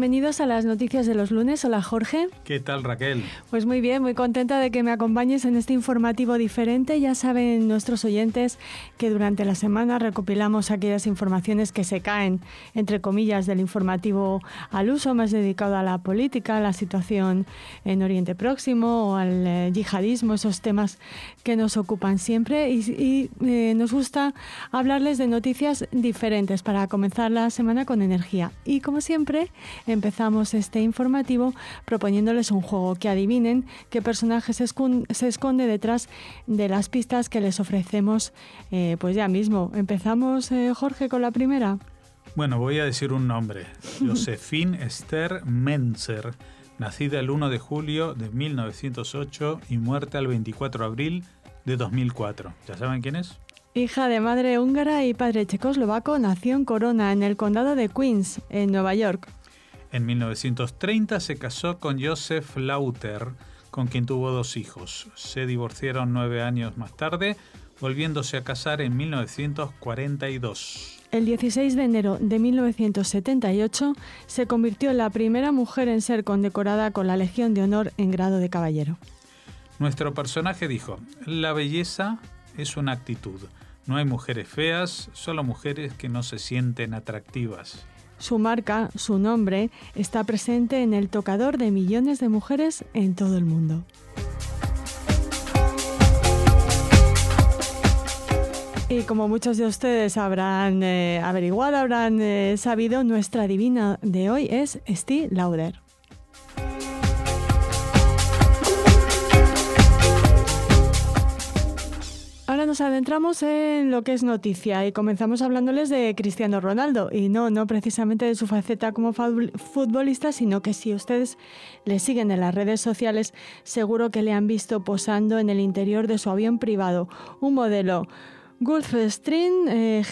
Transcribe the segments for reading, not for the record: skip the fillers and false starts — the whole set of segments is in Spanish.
bienvenidos a las noticias de los lunes. Hola, Jorge. ¿Qué tal, Raquel? Pues muy bien, muy contenta de que me acompañes en este informativo diferente. Ya saben nuestros oyentes que durante la semana recopilamos aquellas informaciones que se caen, entre comillas, del informativo al uso, más dedicado a la política, a la situación en Oriente Próximo o al yihadismo, esos temas que nos ocupan siempre. Y nos gusta hablarles de noticias diferentes para comenzar la semana con energía. Y como siempre, empezamos este informativo proponiéndoles un juego, que adivinen qué personaje se esconde detrás de las pistas que les ofrecemos pues ya mismo. ¿Empezamos, Jorge, con la primera? Bueno, voy a decir un nombre. Josephine Esther Menzer, nacida el 1 de julio de 1908 y muerta el 24 de abril de 2004. ¿Ya saben quién es? Hija de madre húngara y padre checoslovaco, nació en Corona, en el condado de Queens, en Nueva York. En 1930 se casó con Joseph Lauter, con quien tuvo 2 hijos. Se divorciaron 9 años más tarde, volviéndose a casar en 1942. El 16 de enero de 1978 se convirtió en la primera mujer en ser condecorada con la Legión de Honor en grado de caballero. Nuestro personaje dijo: la belleza es una actitud. No hay mujeres feas, solo mujeres que no se sienten atractivas. Su marca, su nombre, está presente en el tocador de millones de mujeres en todo el mundo. Y como muchos de ustedes habrán averiguado, habrán sabido, nuestra divina de hoy es Estée Lauder. Ahora nos adentramos en lo que es noticia y comenzamos hablándoles de Cristiano Ronaldo, y no precisamente de su faceta como futbolista, sino que si ustedes le siguen en las redes sociales seguro que le han visto posando en el interior de su avión privado, un modelo Gulfstream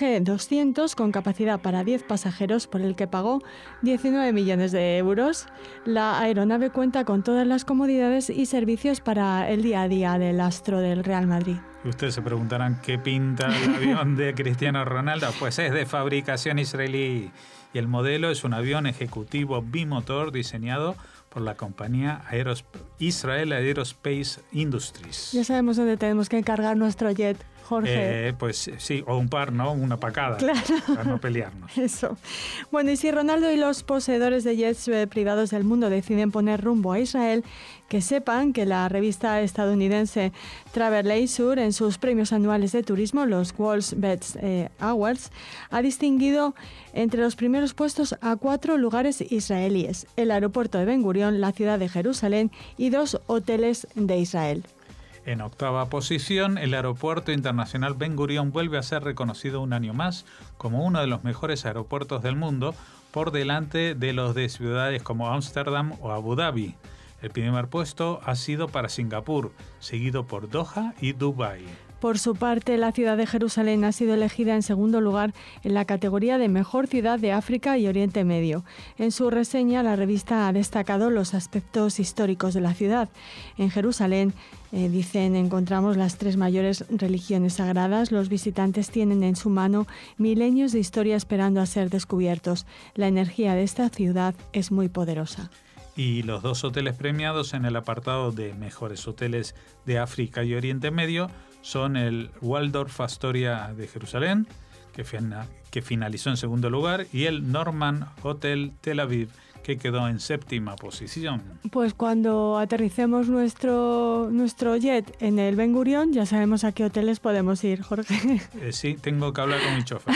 G200 con capacidad para 10 pasajeros, por el que pagó 19 millones de euros. La aeronave cuenta con todas las comodidades y servicios para el día a día del astro del Real Madrid. Y ustedes se preguntarán qué pinta el avión de Cristiano Ronaldo. Pues es de fabricación israelí y el modelo es un avión ejecutivo bimotor diseñado por la compañía Israel Aerospace Industries. Ya sabemos dónde tenemos que cargar nuestro jet, Jorge. Pues sí, o un par, ¿no? Una para cada, claro, para no pelearnos. Eso. Bueno, y si Ronaldo y los poseedores de jets privados del mundo deciden poner rumbo a Israel, que sepan que la revista estadounidense Travel Leisure, en sus premios anuales de turismo, los World's Best Awards, ha distinguido entre los primeros puestos a 4 lugares israelíes: el aeropuerto de Ben Gurión, la ciudad de Jerusalén y 2 hoteles de Israel. En 8ª posición, el Aeropuerto Internacional Ben Gurión vuelve a ser reconocido un año más como uno de los mejores aeropuertos del mundo, por delante de los de ciudades como Ámsterdam o Abu Dhabi. El primer puesto ha sido para Singapur, seguido por Doha y Dubái. Por su parte, la ciudad de Jerusalén ha sido elegida en segundo lugar en la categoría de Mejor Ciudad de África y Oriente Medio. En su reseña, la revista ha destacado los aspectos históricos de la ciudad. En Jerusalén, dicen, encontramos las 3 mayores religiones sagradas. Los visitantes tienen en su mano milenios de historia esperando a ser descubiertos. La energía de esta ciudad es muy poderosa. Y los 2 hoteles premiados en el apartado de Mejores Hoteles de África y Oriente Medio son el Waldorf Astoria de Jerusalén, que finalizó en segundo lugar, y el Norman Hotel Tel Aviv, que quedó en 7ª posición. Pues cuando aterricemos nuestro jet en el Ben Gurión, ya sabemos a qué hoteles podemos ir, Jorge. Sí, tengo que hablar con mi chofer.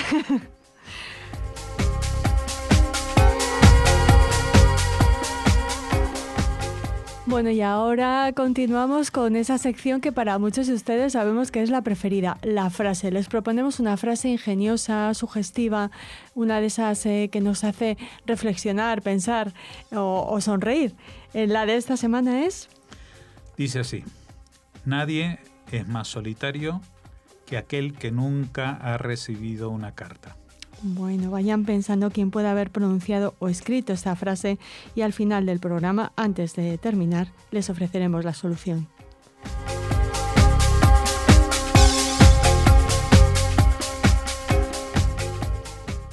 Bueno, y ahora continuamos con esa sección que para muchos de ustedes sabemos que es la preferida, la frase. Les proponemos una frase ingeniosa, sugestiva, una de esas que nos hace reflexionar, pensar o sonreír. La de esta semana es... Dice así: nadie es más solitario que aquel que nunca ha recibido una carta. Bueno, vayan pensando quién puede haber pronunciado o escrito esta frase y al final del programa, antes de terminar, les ofreceremos la solución.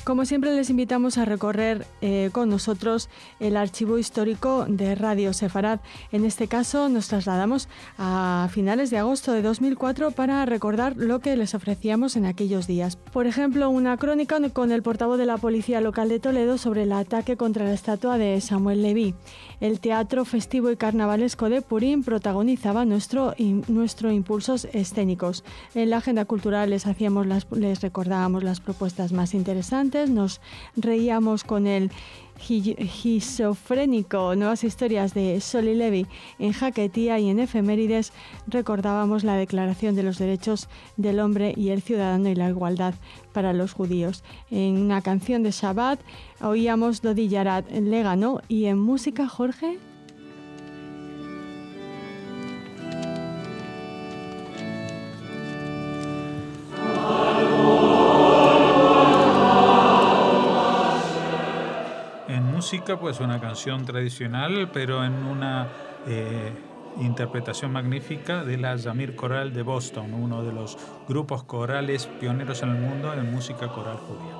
Como siempre, les invitamos a recorrer con nosotros el archivo histórico de Radio Sefarad. En este caso, nos trasladamos a finales de agosto de 2004 para recordar lo que les ofrecíamos en aquellos días. Por ejemplo, una crónica con el portavoz de la Policía Local de Toledo sobre el ataque contra la estatua de Samuel Leví. El Teatro Festivo y Carnavalesco de Purín protagonizaba nuestros impulsos escénicos. En la agenda cultural les recordábamos las propuestas más interesantes, nos reíamos con el Esquizofrénico, nuevas historias de Sol y Levi en Jaquetía, y en Efemérides recordábamos la Declaración de los Derechos del Hombre y el Ciudadano y la Igualdad para los judíos. En una canción de Shabbat oíamos Dodi Yarat Legano, y en música, Jorge. Música, pues una canción tradicional, pero en una interpretación magnífica de la Zamir Coral de Boston, uno de los grupos corales pioneros en el mundo en música coral judía.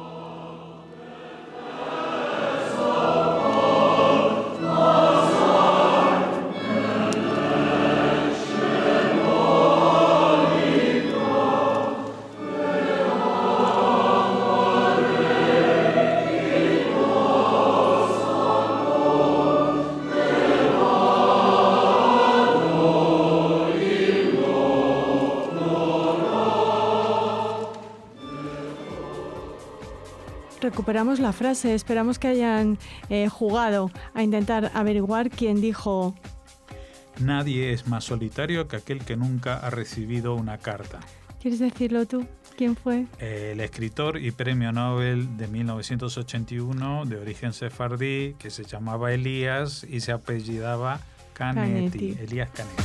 Recuperamos la frase, esperamos que hayan jugado a intentar averiguar quién dijo: nadie es más solitario que aquel que nunca ha recibido una carta. ¿Quieres decirlo tú? ¿Quién fue? El escritor y premio Nobel de 1981, de origen sefardí, que se llamaba Elías y se apellidaba Canetti. Elías Canetti.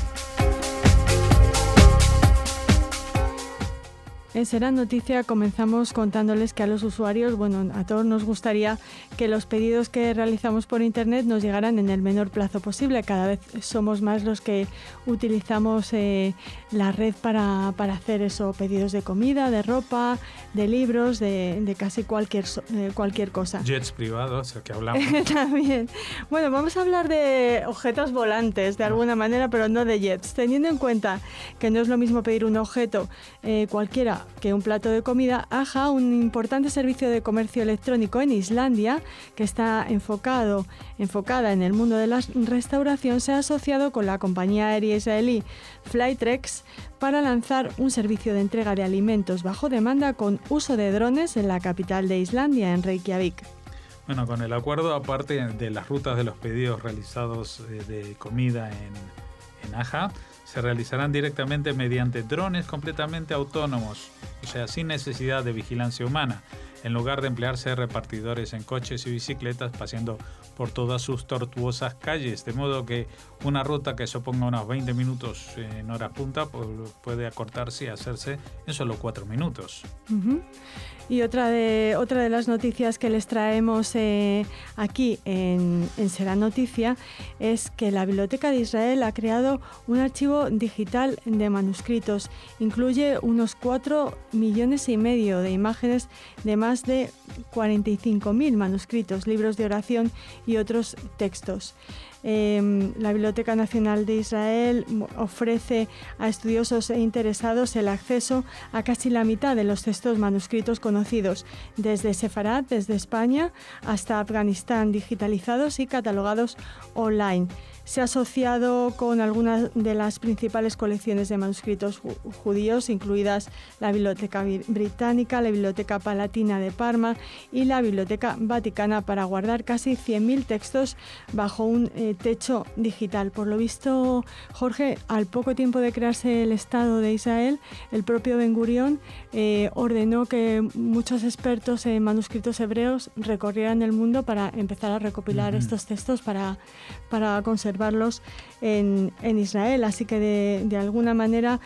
En Será Noticia comenzamos contándoles que a los usuarios, a todos nos gustaría que los pedidos que realizamos por internet nos llegaran en el menor plazo posible. Cada vez somos más los que utilizamos la red para hacer eso, pedidos de comida, de ropa, de libros, de casi cualquier cosa. Jets privados, que hablamos. También. Bueno, vamos a hablar de objetos volantes de alguna manera, pero no de jets. Teniendo en cuenta que no es lo mismo pedir un objeto cualquiera que un plato de comida, AHA, un importante servicio de comercio electrónico en Islandia que está enfocada en el mundo de la restauración, se ha asociado con la compañía aérea israelí Flytrex para lanzar un servicio de entrega de alimentos bajo demanda con uso de drones en la capital de Islandia, en Reykjavik. Bueno, con el acuerdo, aparte de las rutas de los pedidos realizados de comida en AHA, se realizarán directamente mediante drones completamente autónomos, o sea, sin necesidad de vigilancia humana, en lugar de emplearse repartidores en coches y bicicletas paseando por todas sus tortuosas calles, de modo que una ruta que suponga unos 20 minutos en hora punta puede acortarse y hacerse en solo 4 minutos. Uh-huh. Y otra de las noticias que les traemos aquí en Será Noticia es que la Biblioteca de Israel ha creado un archivo digital de manuscritos. Incluye unos 4,5 millones de imágenes de más de 45.000 manuscritos, libros de oración y otros textos. La Biblioteca Nacional de Israel ofrece a estudiosos e interesados el acceso a casi la mitad de los textos manuscritos conocidos, desde Sefarad, desde España, hasta Afganistán, digitalizados y catalogados online. Se ha asociado con algunas de las principales colecciones de manuscritos judíos, incluidas la Biblioteca Británica, la Biblioteca Palatina de Parma y la Biblioteca Vaticana, para guardar casi 100.000 textos bajo un techo digital. Por lo visto, Jorge, al poco tiempo de crearse el Estado de Israel, el propio Ben Gurión ordenó que muchos expertos en manuscritos hebreos recorrieran el mundo para empezar a recopilar estos textos para conservarlos en Israel. Así que de alguna manera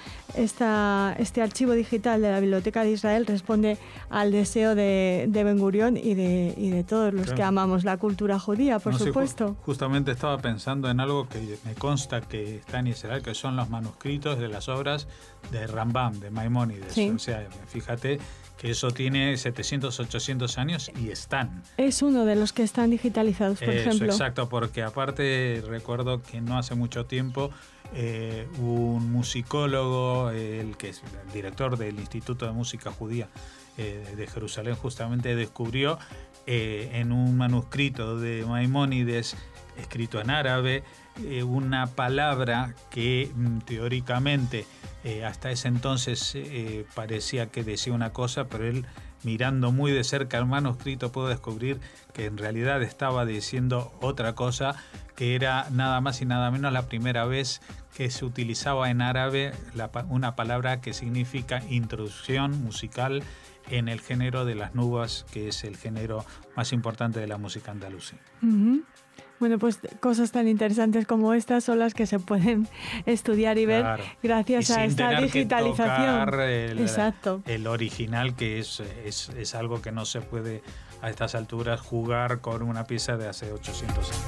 este archivo digital de la Biblioteca de Israel responde al deseo de Ben Gurión y de todos los que amamos la cultura judía, por supuesto. Justamente estaba pensando en algo que me consta que está en Israel, que son los manuscritos de las obras de Rambam, de Maimónides. Sí. O sea, fíjate que eso tiene 700, 800 años y están. Es uno de los que están digitalizados, por ejemplo. Exacto, porque aparte recuerdo que no hace mucho tiempo un musicólogo, el que es el director del Instituto de Música Judía de Jerusalén, justamente descubrió en un manuscrito de Maimónides, escrito en árabe, una palabra que teóricamente hasta ese entonces parecía que decía una cosa, pero él, mirando muy de cerca el manuscrito, pudo descubrir que en realidad estaba diciendo otra cosa, que era nada más y nada menos la primera vez que se utilizaba en árabe una palabra que significa introducción musical en el género de las nubas, que es el género más importante de la música andalusí. Uh-huh. Bueno, pues cosas tan interesantes como estas son las que se pueden estudiar y ver, claro, gracias a esta digitalización. Exacto. El original, que es algo que no se puede a estas alturas jugar con una pieza de hace 800 años.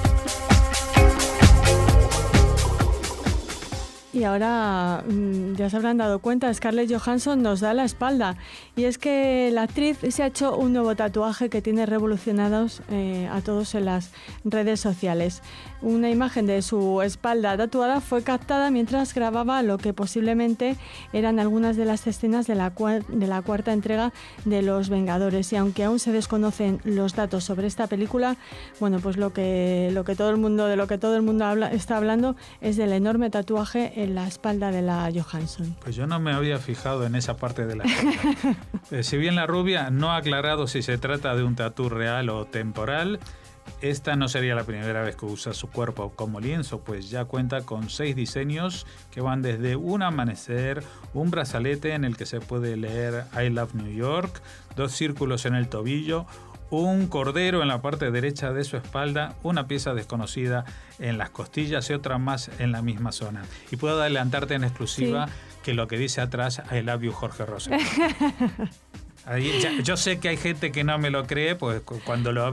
Y ahora ya se habrán dado cuenta, Scarlett Johansson nos da la espalda. Y es que la actriz se ha hecho un nuevo tatuaje que tiene revolucionados a todos en las redes sociales. Una imagen de su espalda tatuada fue captada mientras grababa lo que posiblemente eran algunas de las escenas de la cuarta entrega de Los Vengadores. Y aunque aún se desconocen los datos sobre esta película, bueno, pues lo que todo el mundo está hablando es del enorme tatuaje en la espalda de la Johansson. Pues yo no me había fijado en esa parte de la espalda. Si bien la rubia no ha aclarado si se trata de un tatú real o temporal, esta no sería la primera vez que usa su cuerpo como lienzo, pues ya cuenta con 6 diseños que van desde un amanecer, un brazalete en el que se puede leer I Love New York, 2 círculos en el tobillo, un cordero en la parte derecha de su espalda, una pieza desconocida en las costillas y otra más en la misma zona. Y puedo adelantarte en exclusiva que lo que dice atrás, I love you, Jorge Rossi. Yo sé que hay gente que no me lo cree, pues cuando la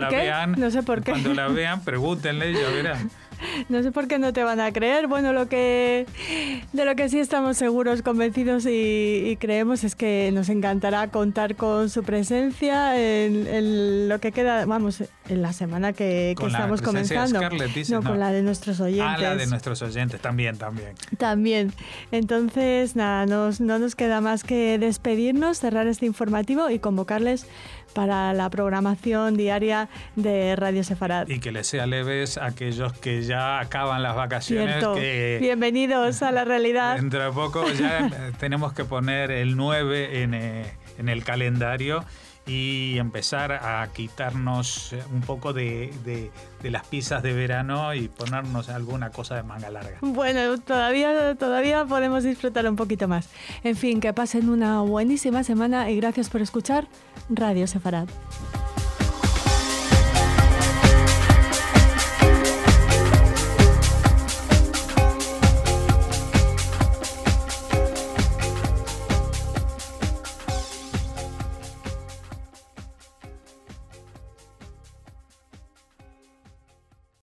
vean, pregúntenle y ya verán. No sé por qué no te van a creer. Bueno, de lo que sí estamos seguros, convencidos y creemos es que nos encantará contar con su presencia en lo que queda, vamos, en la semana que estamos comenzando. Scarlett, dice, no, con la de nuestros oyentes. La de nuestros oyentes, también. También. Entonces, nada, no nos queda más que despedirnos, cerrar este informativo y convocarles para la programación diaria de Radio Sefarad. Y que les sea leves a aquellos que ya acaban las vacaciones. Cierto. Bienvenidos a la realidad. Dentro de poco ya tenemos que poner el 9 en el calendario y empezar a quitarnos un poco de las pizzas de verano y ponernos alguna cosa de manga larga. Bueno, todavía podemos disfrutar un poquito más. En fin, que pasen una buenísima semana y gracias por escuchar Radio Sefarad.